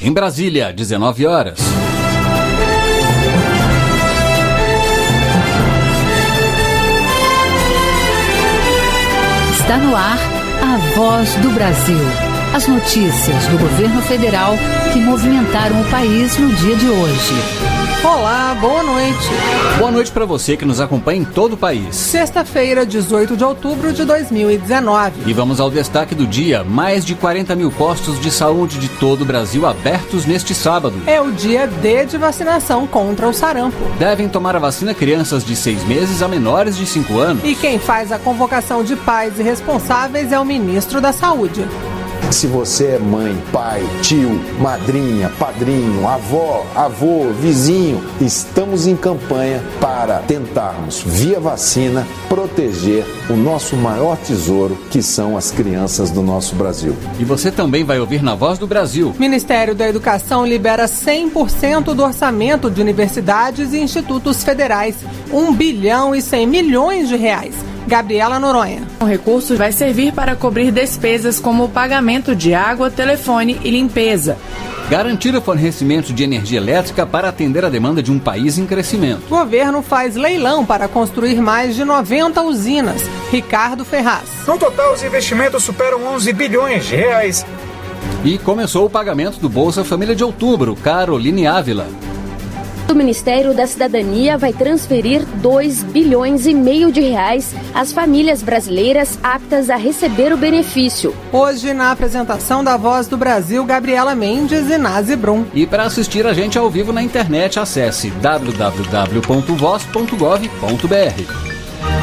Em Brasília, 19 horas. Está no ar a Voz do Brasil. As notícias do governo federal que movimentaram o país no dia de hoje. Olá, boa noite. Boa noite para você que nos acompanha em todo o país. Sexta-feira, 18 de outubro de 2019. E vamos ao destaque do dia. Mais de 40 mil postos de saúde de todo o Brasil abertos neste sábado. É o dia D de vacinação contra o sarampo. Devem tomar a vacina crianças de 6 meses a menores de 5 anos. E quem faz a convocação de pais e responsáveis é o ministro da Saúde. Se você é mãe, pai, tio, madrinha, padrinho, avó, avô, vizinho, estamos em campanha para tentarmos, via vacina, proteger o nosso maior tesouro, que são as crianças do nosso Brasil. E você também vai ouvir na Voz do Brasil. Ministério da Educação libera 100% do orçamento de universidades e institutos federais, 1 bilhão e 100 milhões de reais. Gabriela Noronha. O recurso vai servir para cobrir despesas como o pagamento de água, telefone e limpeza. Garantir o fornecimento de energia elétrica para atender a demanda de um país em crescimento. O governo faz leilão para construir mais de 90 usinas. Ricardo Ferraz. No total, os investimentos superam 11 bilhões de reais. E começou o pagamento do Bolsa Família de outubro. Caroline Ávila. O Ministério da Cidadania vai transferir 2,5 bilhões de reais às famílias brasileiras aptas a receber o benefício. Hoje, na apresentação da Voz do Brasil, Gabriela Mendes e Nazi Brum. E para assistir a gente ao vivo na internet, acesse www.voz.gov.br.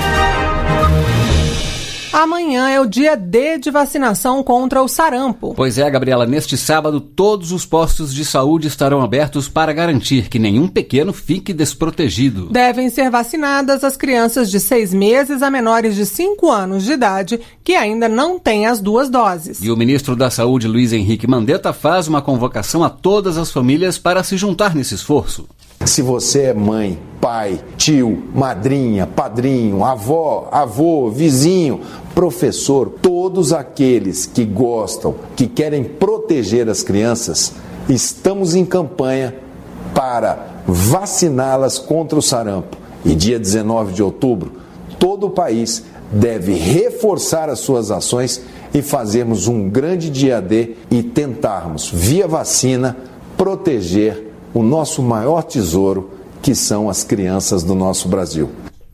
Amanhã é o dia D de vacinação contra o sarampo. Pois é, Gabriela, neste sábado todos os postos de saúde estarão abertos para garantir que nenhum pequeno fique desprotegido. Devem ser vacinadas as crianças de 6 meses a menores de 5 anos de idade que ainda não têm as 2 doses. E o ministro da Saúde, Luiz Henrique Mandetta, faz uma convocação a todas as famílias para se juntar nesse esforço. Se você é mãe, pai, tio, madrinha, padrinho, avó, avô, vizinho, professor, todos aqueles que gostam, que querem proteger as crianças, estamos em campanha para vaciná-las contra o sarampo. E dia 19 de outubro, todo o país deve reforçar as suas ações e fazermos um grande dia D e tentarmos, via vacina, proteger o nosso maior tesouro, que são as crianças do nosso Brasil.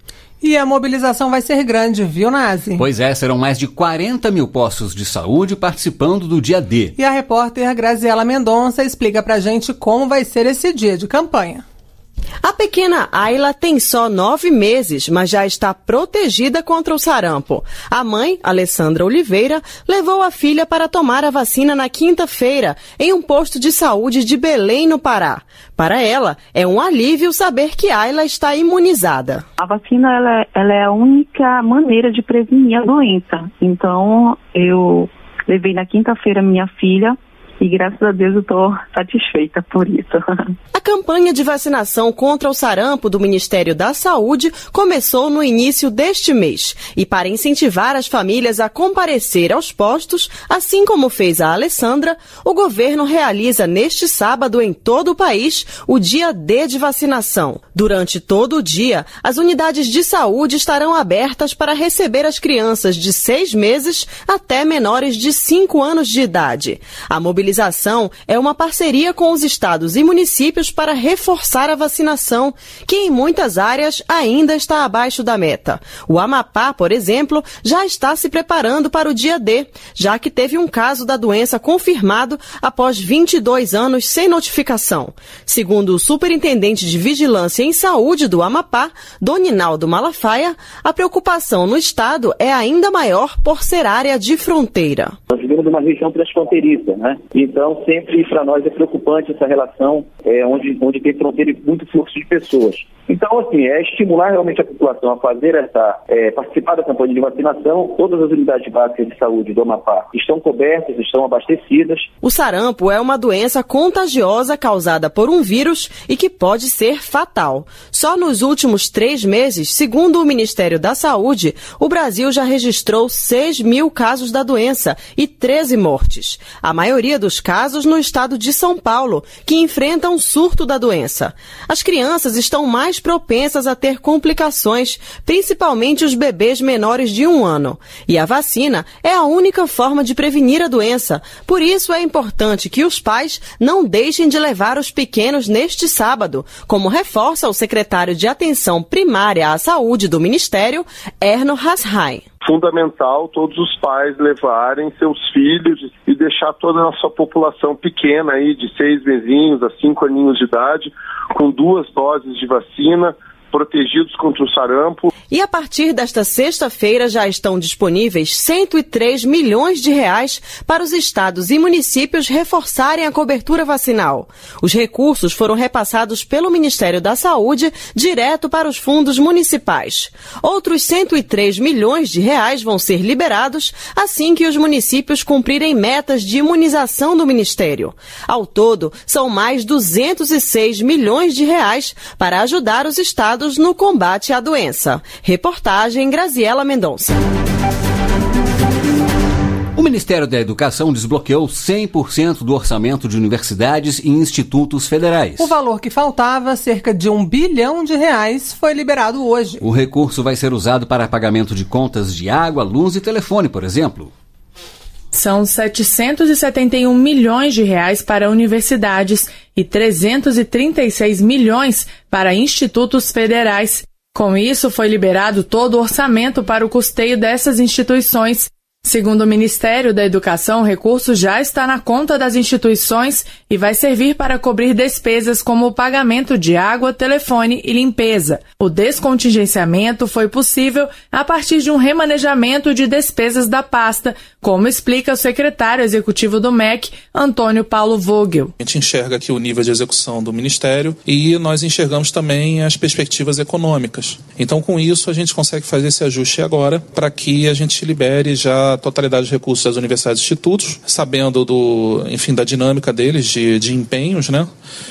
E a mobilização vai ser grande, viu, Nazi? Pois é, serão mais de 40 mil postos de saúde participando do dia D. E a repórter Graziela Mendonça explica pra gente como vai ser esse dia de campanha. A pequena Ayla tem só 9 meses, mas já está protegida contra o sarampo. A mãe, Alessandra Oliveira, levou a filha para tomar a vacina na quinta-feira, em um posto de saúde de Belém, no Pará. Para ela, é um alívio saber que Ayla está imunizada. A vacina ela é a única maneira de prevenir a doença. Então, eu levei na quinta-feira minha filha. E graças a Deus eu estou satisfeita por isso. A campanha de vacinação contra o sarampo do Ministério da Saúde começou no início deste mês. E para incentivar as famílias a comparecer aos postos, assim como fez a Alessandra, o governo realiza neste sábado em todo o país o dia D de vacinação. Durante todo o dia, as unidades de saúde estarão abertas para receber as crianças de 6 meses até menores de 5 anos de idade. A mobilização é uma parceria com os estados e municípios para reforçar a vacinação, que em muitas áreas ainda está abaixo da meta. O Amapá, por exemplo, já está se preparando para o dia D, já que teve um caso da doença confirmado após 22 anos sem notificação. Segundo o superintendente de Vigilância em Saúde do Amapá, Doninaldo Malafaia, a preocupação no estado é ainda maior por ser área de fronteira. Nós vivemos numa região transfronteiriça, né? Então, sempre para nós é preocupante essa relação onde tem fronteira e muito fluxo de pessoas. Então, assim, é estimular realmente a população a fazer participar da campanha de vacinação. Todas as unidades básicas de saúde do Amapá estão cobertas, estão abastecidas. O sarampo é uma doença contagiosa causada por um vírus e que pode ser fatal. Só nos últimos 3 meses, segundo o Ministério da Saúde, o Brasil já registrou 6 mil casos da doença e 13 mortes. A maioria dos casos no estado de São Paulo, que enfrenta um surto da doença. As crianças estão mais propensas a ter complicações, principalmente os bebês menores de 1 ano. E a vacina é a única forma de prevenir a doença. Por isso é importante que os pais não deixem de levar os pequenos neste sábado, como reforça o secretário de Atenção Primária à Saúde do Ministério, Erno Hasrai. Fundamental todos os pais levarem seus filhos e deixar toda a nossa população pequena aí de 6 mesinhos a 5 aninhos de idade com 2 doses de vacina, protegidos contra o sarampo. E a partir desta sexta-feira já estão disponíveis 103 milhões de reais para os estados e municípios reforçarem a cobertura vacinal. Os recursos foram repassados pelo Ministério da Saúde direto para os fundos municipais. Outros 103 milhões de reais vão ser liberados assim que os municípios cumprirem metas de imunização do Ministério. Ao todo, são mais 206 milhões de reais para ajudar os estados no combate à doença. Reportagem Graziela Mendonça. O Ministério da Educação desbloqueou 100% do orçamento de universidades e institutos federais. O valor que faltava, cerca de R$1 bilhão, foi liberado hoje. O recurso vai ser usado para pagamento de contas de água, luz e telefone, por exemplo. São 771 milhões de reais para universidades e 336 milhões para institutos federais. Com isso, foi liberado todo o orçamento para o custeio dessas instituições. Segundo o Ministério da Educação, o recurso já está na conta das instituições e vai servir para cobrir despesas como o pagamento de água, telefone e limpeza. O descontingenciamento foi possível a partir de um remanejamento de despesas da pasta, como explica o secretário executivo do MEC, Antônio Paulo Vogel. A gente enxerga aqui o nível de execução do Ministério e nós enxergamos também as perspectivas econômicas. Então, com isso, a gente consegue fazer esse ajuste agora para que a gente libere já a totalidade dos recursos das universidades e institutos, sabendo da dinâmica deles, de empenhos, né?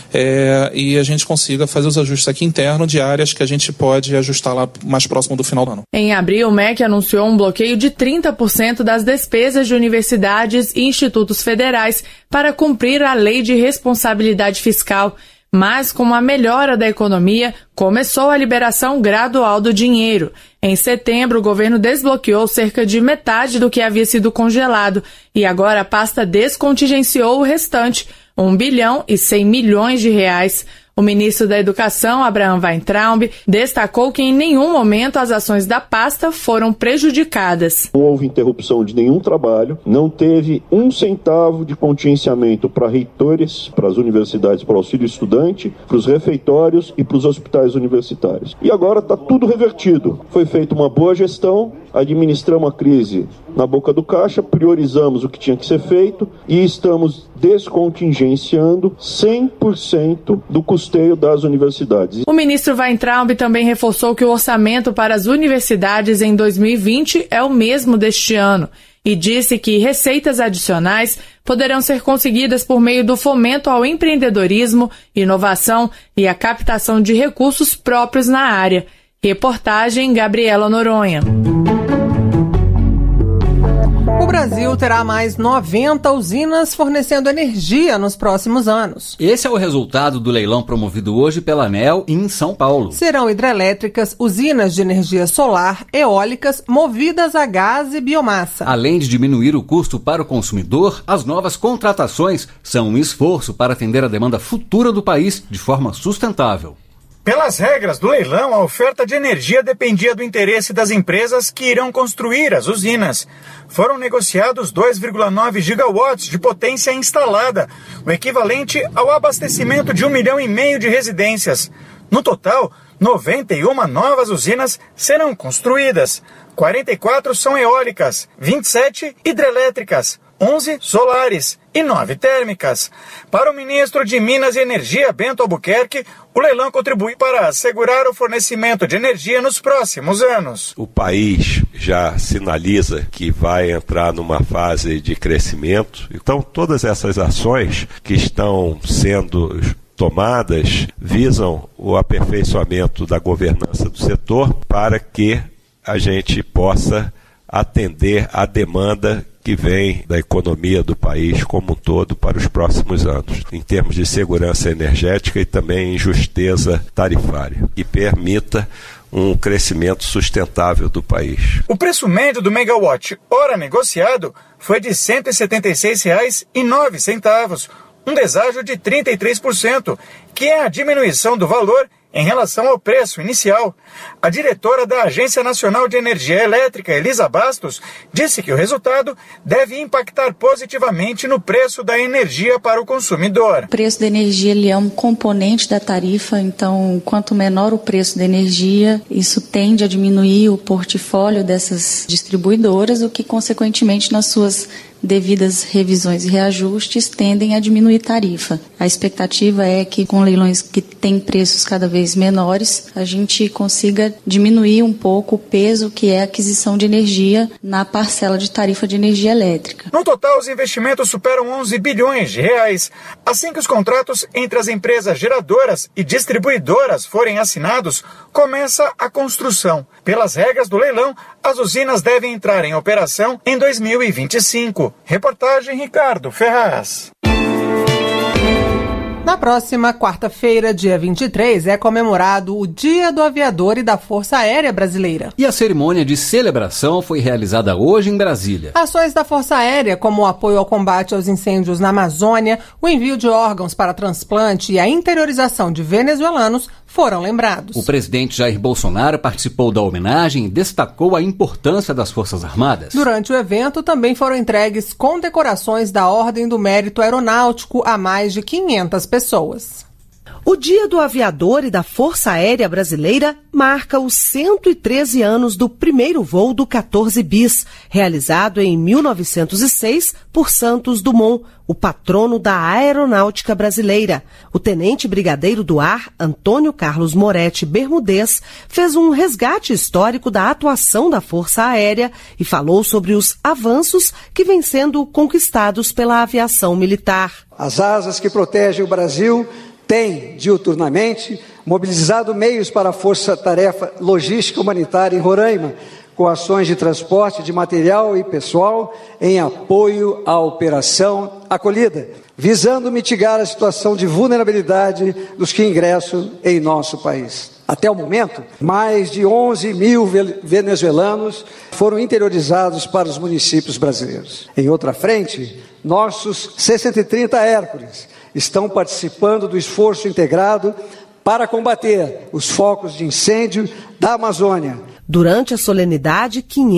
E a gente consiga fazer os ajustes aqui internos de áreas que a gente pode ajustar lá mais próximo do final do ano. Em abril, o MEC anunciou um bloqueio de 30% das despesas de universidades e institutos federais para cumprir a Lei de Responsabilidade Fiscal. Mas, com a melhora da economia, começou a liberação gradual do dinheiro. Em setembro, o governo desbloqueou cerca de metade do que havia sido congelado e agora a pasta descontingenciou o restante, R$1 bilhão e 100 milhões de reais. O ministro da Educação, Abraham Weintraub, destacou que em nenhum momento as ações da pasta foram prejudicadas. Não houve interrupção de nenhum trabalho, não teve 1 centavo de contingenciamento para reitores, para as universidades, para o auxílio estudante, para os refeitórios e para os hospitais universitários. E agora está tudo revertido. Foi feita uma boa gestão, administramos a crise na boca do caixa, priorizamos o que tinha que ser feito e estamos descontingenciando 100% do custeio das universidades. O ministro Weintraub também reforçou que o orçamento para as universidades em 2020 é o mesmo deste ano e disse que receitas adicionais poderão ser conseguidas por meio do fomento ao empreendedorismo, inovação e a captação de recursos próprios na área. Reportagem Gabriela Noronha. O Brasil terá mais 90 usinas fornecendo energia nos próximos anos. Esse é o resultado do leilão promovido hoje pela ANEEL em São Paulo. Serão hidrelétricas, usinas de energia solar, eólicas, movidas a gás e biomassa. Além de diminuir o custo para o consumidor, as novas contratações são um esforço para atender a demanda futura do país de forma sustentável. Pelas regras do leilão, a oferta de energia dependia do interesse das empresas que irão construir as usinas. Foram negociados 2,9 gigawatts de potência instalada, o equivalente ao abastecimento de 1,5 milhão de residências. No total, 91 novas usinas serão construídas. 44 são eólicas, 27 hidrelétricas, 11 solares e 9 térmicas. Para o ministro de Minas e Energia, Bento Albuquerque, o leilão contribui para assegurar o fornecimento de energia nos próximos anos. O país já sinaliza que vai entrar numa fase de crescimento. Então, todas essas ações que estão sendo tomadas visam o aperfeiçoamento da governança do setor para que a gente possa atender a demanda que vem da economia do país como um todo para os próximos anos, em termos de segurança energética e também em justeza tarifária, que permita um crescimento sustentável do país. O preço médio do megawatt hora negociado foi de R$ 176,09, um deságio de 33%, que é a diminuição do valor em relação ao preço inicial. A diretora da Agência Nacional de Energia Elétrica, Elisa Bastos, disse que o resultado deve impactar positivamente no preço da energia para o consumidor. O preço da energia ele é um componente da tarifa, então quanto menor o preço da energia, isso tende a diminuir o portfólio dessas distribuidoras, o que consequentemente nas suas devidas revisões e reajustes tendem a diminuir tarifa. A expectativa é que com leilões que têm preços cada vez menores, a gente consiga diminuir um pouco o peso que é a aquisição de energia na parcela de tarifa de energia elétrica. No total, os investimentos superam 11 bilhões de reais. Assim que os contratos entre as empresas geradoras e distribuidoras forem assinados, começa a construção. Pelas regras do leilão, as usinas devem entrar em operação em 2025. Reportagem Ricardo Ferraz. Na próxima quarta-feira, dia 23, é comemorado o Dia do Aviador e da Força Aérea Brasileira. E a cerimônia de celebração foi realizada hoje em Brasília. Ações da Força Aérea, como o apoio ao combate aos incêndios na Amazônia, o envio de órgãos para transplante e a interiorização de venezuelanos, foram lembrados. O presidente Jair Bolsonaro participou da homenagem e destacou a importância das Forças Armadas. Durante o evento, também foram entregues condecorações da Ordem do Mérito Aeronáutico a mais de 500 pessoas. O Dia do Aviador e da Força Aérea Brasileira marca os 113 anos do primeiro voo do 14 bis, realizado em 1906 por Santos Dumont, o patrono da aeronáutica brasileira. O tenente brigadeiro do ar, Antônio Carlos Moretti Bermudez, fez um resgate histórico da atuação da Força Aérea e falou sobre os avanços que vêm sendo conquistados pela aviação militar. As asas que protegem o Brasil tem, diuturnamente, mobilizado meios para a Força-Tarefa Logística Humanitária em Roraima, com ações de transporte de material e pessoal em apoio à Operação Acolhida, visando mitigar a situação de vulnerabilidade dos que ingressam em nosso país. Até o momento, mais de 11 mil venezuelanos foram interiorizados para os municípios brasileiros. Em outra frente, nossos 630 Hércules estão participando do esforço integrado para combater os focos de incêndio da Amazônia. Durante a solenidade,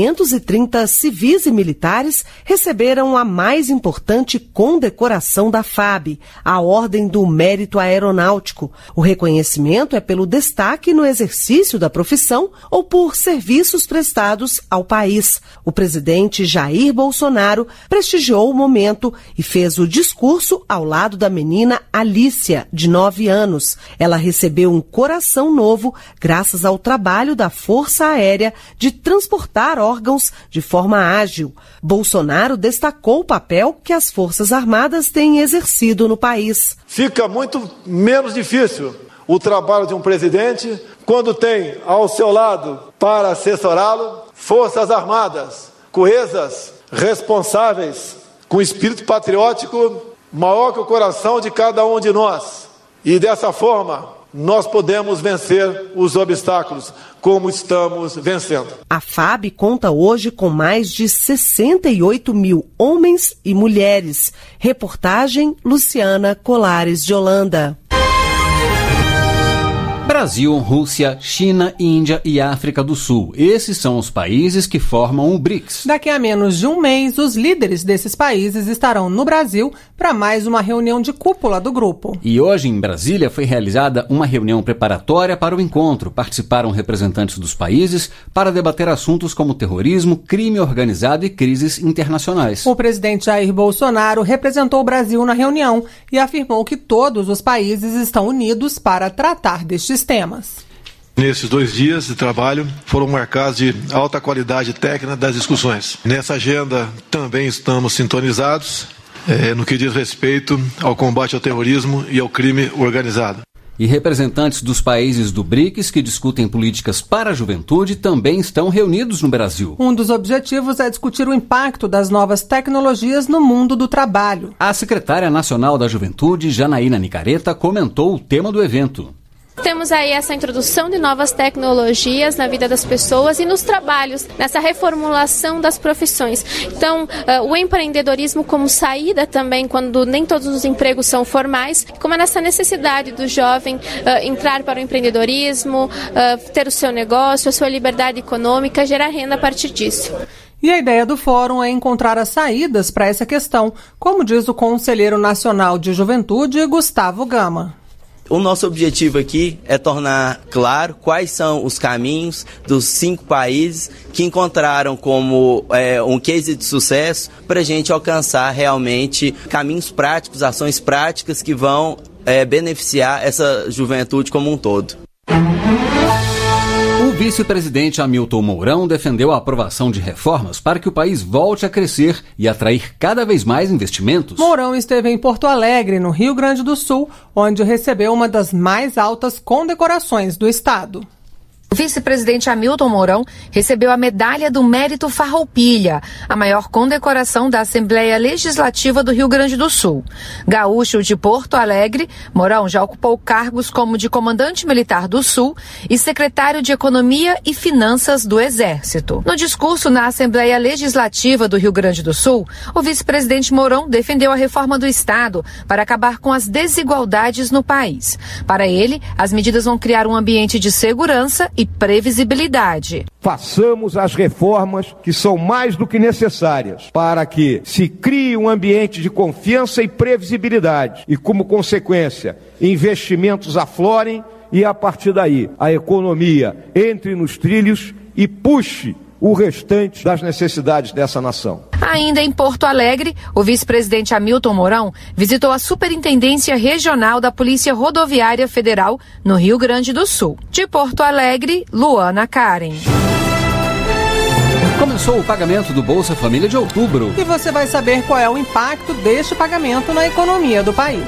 530 civis e militares receberam a mais importante condecoração da FAB, a Ordem do Mérito Aeronáutico. O reconhecimento é pelo destaque no exercício da profissão ou por serviços prestados ao país. O presidente Jair Bolsonaro prestigiou o momento e fez o discurso ao lado da menina Alícia, de 9 anos. Ela recebeu um coração novo graças ao trabalho da Força Aérea de transportar órgãos de forma ágil. Bolsonaro destacou o papel que as Forças Armadas têm exercido no país. Fica muito menos difícil o trabalho de um presidente quando tem ao seu lado, para assessorá-lo, Forças Armadas coesas, responsáveis, com espírito patriótico maior que o coração de cada um de nós. E dessa forma, nós podemos vencer os obstáculos, como estamos vencendo. A FAB conta hoje com mais de 68 mil homens e mulheres. Reportagem Luciana Colares de Holanda. Brasil, Rússia, China, Índia e África do Sul. Esses são os países que formam o BRICS. Daqui a menos de um mês, os líderes desses países estarão no Brasil para mais uma reunião de cúpula do grupo. E hoje, em Brasília, foi realizada uma reunião preparatória para o encontro. Participaram representantes dos países para debater assuntos como terrorismo, crime organizado e crises internacionais. O presidente Jair Bolsonaro representou o Brasil na reunião e afirmou que todos os países estão unidos para tratar destes temas. Nesses 2 dias de trabalho foram marcados de alta qualidade técnica das discussões. Nessa agenda também estamos sintonizados no que diz respeito ao combate ao terrorismo e ao crime organizado. E representantes dos países do BRICS que discutem políticas para a juventude também estão reunidos no Brasil. Um dos objetivos é discutir o impacto das novas tecnologias no mundo do trabalho. A secretária nacional da Juventude, Janaína Nicareta, comentou o tema do evento. Temos aí essa introdução de novas tecnologias na vida das pessoas e nos trabalhos, nessa reformulação das profissões. Então, o empreendedorismo como saída também, quando nem todos os empregos são formais, como é nessa necessidade do jovem entrar para o empreendedorismo, ter o seu negócio, a sua liberdade econômica, gerar renda a partir disso. E a ideia do fórum é encontrar as saídas para essa questão, como diz o Conselheiro Nacional de Juventude, Gustavo Gama. O nosso objetivo aqui é tornar claro quais são os caminhos dos 5 países que encontraram como um case de sucesso para a gente alcançar realmente caminhos práticos, ações práticas que vão beneficiar essa juventude como um todo. O vice-presidente Hamilton Mourão defendeu a aprovação de reformas para que o país volte a crescer e atrair cada vez mais investimentos. Mourão esteve em Porto Alegre, no Rio Grande do Sul, onde recebeu uma das mais altas condecorações do estado. O vice-presidente Hamilton Mourão recebeu a Medalha do Mérito Farroupilha, a maior condecoração da Assembleia Legislativa do Rio Grande do Sul. Gaúcho de Porto Alegre, Mourão já ocupou cargos como de Comandante Militar do Sul e Secretário de Economia e Finanças do Exército. No discurso na Assembleia Legislativa do Rio Grande do Sul, o vice-presidente Mourão defendeu a reforma do Estado para acabar com as desigualdades no país. Para ele, as medidas vão criar um ambiente de segurança e previsibilidade. Façamos as reformas que são mais do que necessárias para que se crie um ambiente de confiança e previsibilidade e, como consequência, investimentos aflorem e, a partir daí, a economia entre nos trilhos e puxe o restante das necessidades dessa nação. Ainda em Porto Alegre, o vice-presidente Hamilton Mourão visitou a Superintendência Regional da Polícia Rodoviária Federal no Rio Grande do Sul. De Porto Alegre, Luana Karen. Começou o pagamento do Bolsa Família de outubro. E você vai saber qual é o impacto deste pagamento na economia do país.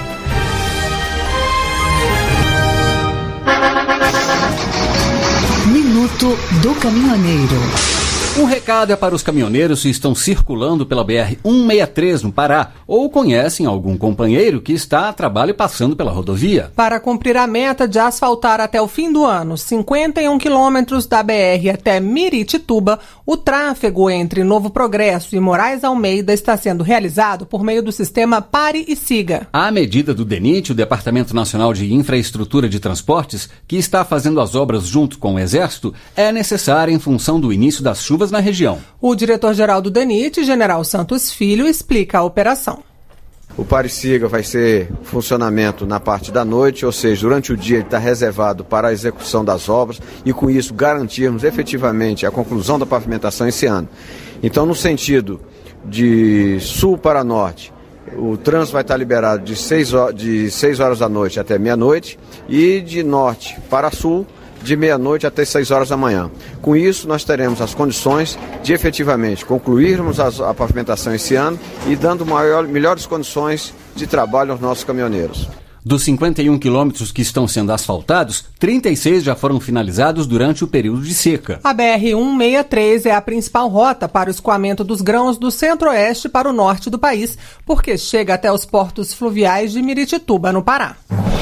Minuto do Caminhoneiro. Um recado é para os caminhoneiros que estão circulando pela BR-163 no Pará ou conhecem algum companheiro que está a trabalho passando pela rodovia. Para cumprir a meta de asfaltar até o fim do ano 51 quilômetros da BR até Miritituba, o tráfego entre Novo Progresso e Moraes Almeida está sendo realizado por meio do sistema Pare e Siga. À medida do DENIT, o Departamento Nacional de Infraestrutura de Transportes, que está fazendo as obras junto com o Exército, é necessária em função do início das chuvas na região. O diretor-geral do DENIT, General Santos Filho, explica a operação. O Pare e Siga vai ser funcionamento na parte da noite, ou seja, durante o dia ele está reservado para a execução das obras e com isso garantirmos efetivamente a conclusão da pavimentação esse ano. Então, no sentido de sul para norte, o trânsito vai estar liberado de 6 horas da noite até meia-noite e de norte para sul, de meia-noite até 6 horas da manhã. Com isso, nós teremos as condições de efetivamente concluirmos a pavimentação esse ano e dando melhores condições de trabalho aos nossos caminhoneiros. Dos 51 quilômetros que estão sendo asfaltados, 36 já foram finalizados durante o período de seca. A BR-163 é a principal rota para o escoamento dos grãos do centro-oeste para o norte do país, porque chega até os portos fluviais de Miritituba, no Pará.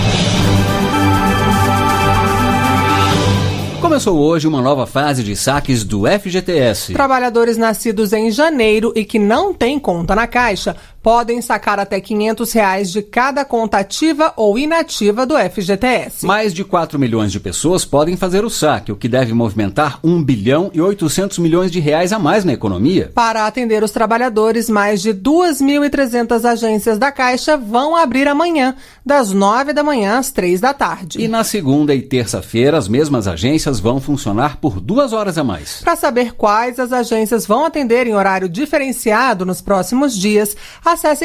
Começou hoje uma nova fase de saques do FGTS. Trabalhadores nascidos em janeiro e que não têm conta na Caixa podem sacar até R$500 de cada conta ativa ou inativa do FGTS. Mais de 4 milhões de pessoas podem fazer o saque, o que deve movimentar 1 bilhão e 800 milhões de reais a mais na economia. Para atender os trabalhadores, mais de 2.300 agências da Caixa vão abrir amanhã, das 9 da manhã às 3 da tarde. E na segunda e terça-feira, as mesmas agências vão funcionar por 2 horas a mais. Para saber quais as agências vão atender em horário diferenciado nos próximos dias, Acesse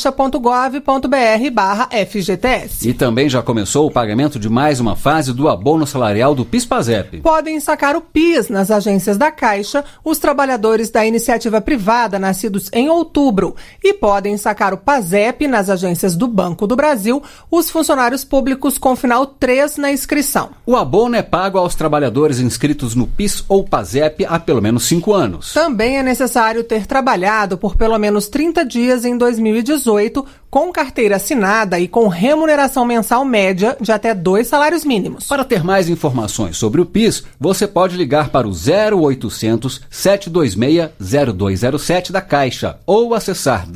caixa.gov.br/FGTS. E também já começou o pagamento de mais uma fase do abono salarial do PIS/PASEP. Podem sacar o PIS nas agências da Caixa os trabalhadores da iniciativa privada nascidos em outubro e podem sacar o PASEP nas agências do Banco do Brasil os funcionários públicos com final 3 na inscrição. O abono é pago aos trabalhadores inscritos no PIS ou PASEP há pelo menos 5 anos. Também é necessário ter trabalhado por pelo menos 30 dias em 2018 com carteira assinada e com remuneração mensal média de até 2 salários mínimos. Para ter mais informações sobre o PIS, você pode ligar para o 0800 726 0207 da Caixa ou acessar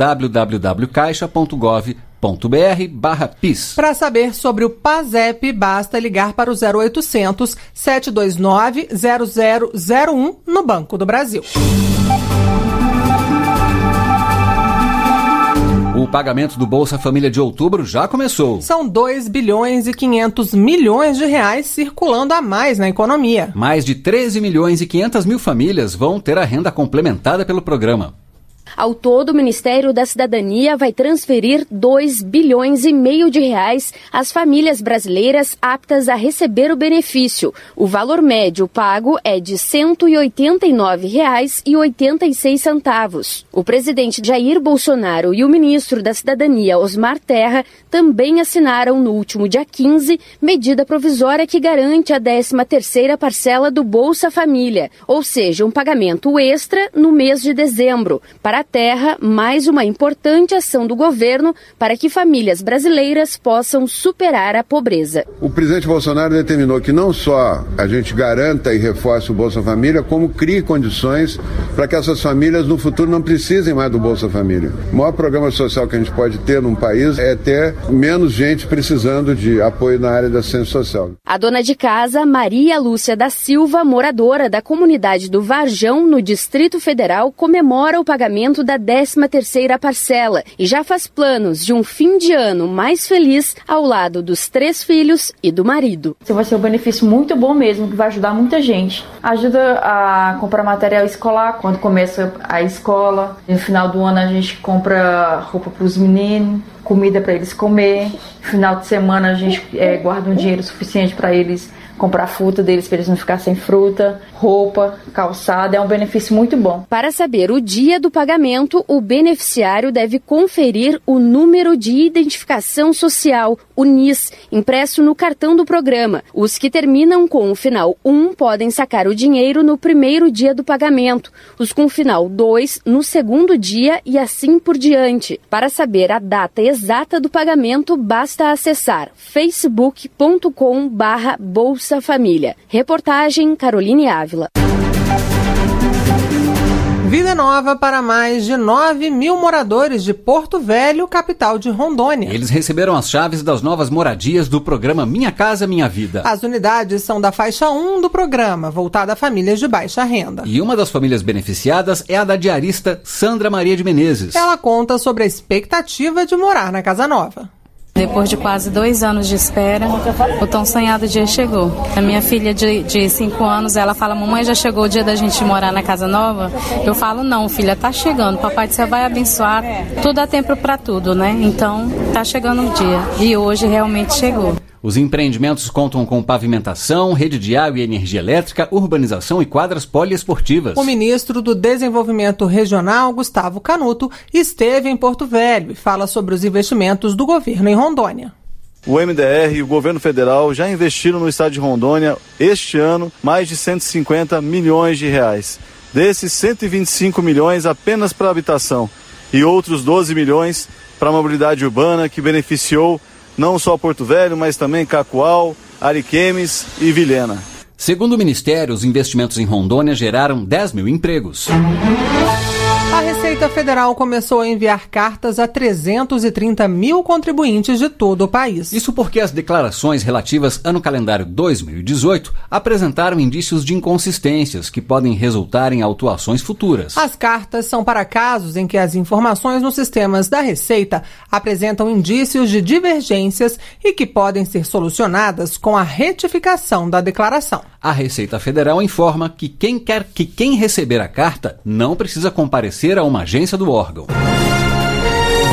www.caixa.gov.br/PIS. Para saber sobre o PASEP, basta ligar para o 0800 729 0001 no Banco do Brasil. O pagamento do Bolsa Família de outubro já começou. São 2 bilhões e 500 milhões de reais circulando a mais na economia. Mais de 13 milhões e 500 mil famílias vão ter a renda complementada pelo programa. Ao todo, o Ministério da Cidadania vai transferir 2,5 bilhões de reais às famílias brasileiras aptas a receber o benefício. O valor médio pago é de R$ 189,86. O presidente Jair Bolsonaro e o ministro da Cidadania, Osmar Terra, também assinaram no último dia 15 medida provisória que garante a 13ª parcela do Bolsa Família, ou seja, um pagamento extra no mês de dezembro. Para a Terra, mais uma importante ação do governo para que famílias brasileiras possam superar a pobreza. O presidente Bolsonaro determinou que não só a gente garanta e reforce o Bolsa Família, como crie condições para que essas famílias no futuro não precisem mais do Bolsa Família. O maior programa social que a gente pode ter num país é ter menos gente precisando de apoio na área da assistência social. A dona de casa, Maria Lúcia da Silva, moradora da comunidade do Varjão, no Distrito Federal, comemora o pagamento da 13ª parcela e já faz planos de um fim de ano mais feliz ao lado dos 3 filhos e do marido. Vai ser um benefício muito bom mesmo, que vai ajudar muita gente. Ajuda a comprar material escolar quando começa a escola. No final do ano a gente compra roupa para os meninos, comida para eles comer. No final de semana a gente guarda um dinheiro suficiente para eles comprar fruta deles, para eles não ficarem sem fruta, roupa, calçada, é um benefício muito bom. Para saber o dia do pagamento, o beneficiário deve conferir o número de identificação social, o NIS, impresso no cartão do programa. Os que terminam com o final 1 podem sacar o dinheiro no primeiro dia do pagamento, os com o final 2 no segundo dia e assim por diante. Para saber a data exata do pagamento, basta acessar facebook.com/Bolsa Família. Reportagem Caroline Ávila. Vida nova para mais de 9 mil moradores de Porto Velho, capital de Rondônia. Eles receberam as chaves das novas moradias do programa Minha Casa Minha Vida. As unidades são da faixa 1 do programa, voltada a famílias de baixa renda. E uma das famílias beneficiadas é a da diarista Sandra Maria de Menezes. Ela conta sobre a expectativa de morar na casa nova. Depois de quase 2 anos de espera, o tão sonhado dia chegou. A minha filha de 5 anos, ela fala: mamãe, já chegou o dia da gente morar na casa nova? Eu falo: não, filha, tá chegando. Papai do céu vai abençoar. Tudo há tempo para tudo, né? Então, tá chegando o dia. E hoje realmente chegou. Os empreendimentos contam com pavimentação, rede de água e energia elétrica, urbanização e quadras poliesportivas. O ministro do Desenvolvimento Regional, Gustavo Canuto, esteve em Porto Velho e fala sobre os investimentos do governo em Rondônia. O MDR e o governo federal já investiram no estado de Rondônia, este ano, mais de 150 milhões de reais. Desses, 125 milhões apenas para habitação e outros 12 milhões para a mobilidade urbana, que beneficiou não só Porto Velho, mas também Cacoal, Ariquemes e Vilhena. Segundo o Ministério, os investimentos em Rondônia geraram 10 mil empregos. A Receita Federal começou a enviar cartas a 330 mil contribuintes de todo o país. Isso porque as declarações relativas ano calendário 2018 apresentaram indícios de inconsistências que podem resultar em autuações futuras. As cartas são para casos em que as informações nos sistemas da Receita apresentam indícios de divergências e que podem ser solucionadas com a retificação da declaração. A Receita Federal informa que quem receber a carta não precisa comparecer a uma agência do órgão.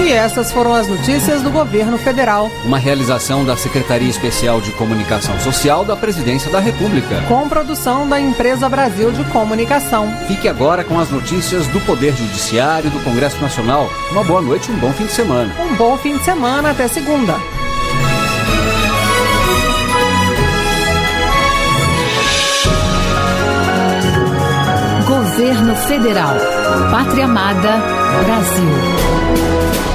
E essas foram as notícias do Governo Federal. Uma realização da Secretaria Especial de Comunicação Social da Presidência da República. Com produção da Empresa Brasil de Comunicação. Fique agora com as notícias do Poder Judiciário e do Congresso Nacional. Uma boa noite e um bom fim de semana. Um bom fim de semana, até segunda. Governo Federal. Pátria Amada, Brasil.